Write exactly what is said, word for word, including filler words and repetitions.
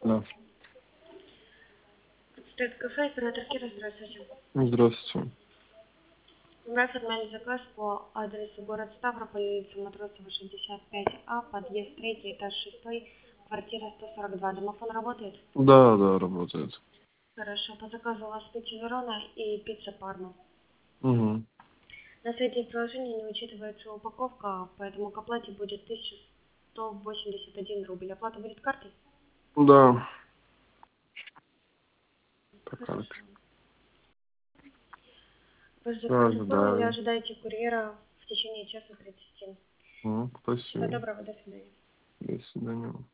Да. Стрит кафе, оператор Кира, здравствуйте. Здравствуйте. У нас оформляли заказ по адресу город Ставрополь, улица Матросова, шестьдесят пять А, подъезд третий, этаж шестой, квартира сто сорок два. Домофон работает? Да, да, работает. Хорошо. По заказу у вас пицца Верона и пицца Парма. Угу. На сайте приложения не учитывается упаковка, поэтому к оплате будет тысяча сто восемьдесят один рубль. Оплата будет картой? Да. По карте. Хорошо. Ваш заказ оформлен, Ожидаю. ожидайте курьера в течение часа тридцати. Ну, Всего спасибо. доброго, до свидания. До свидания.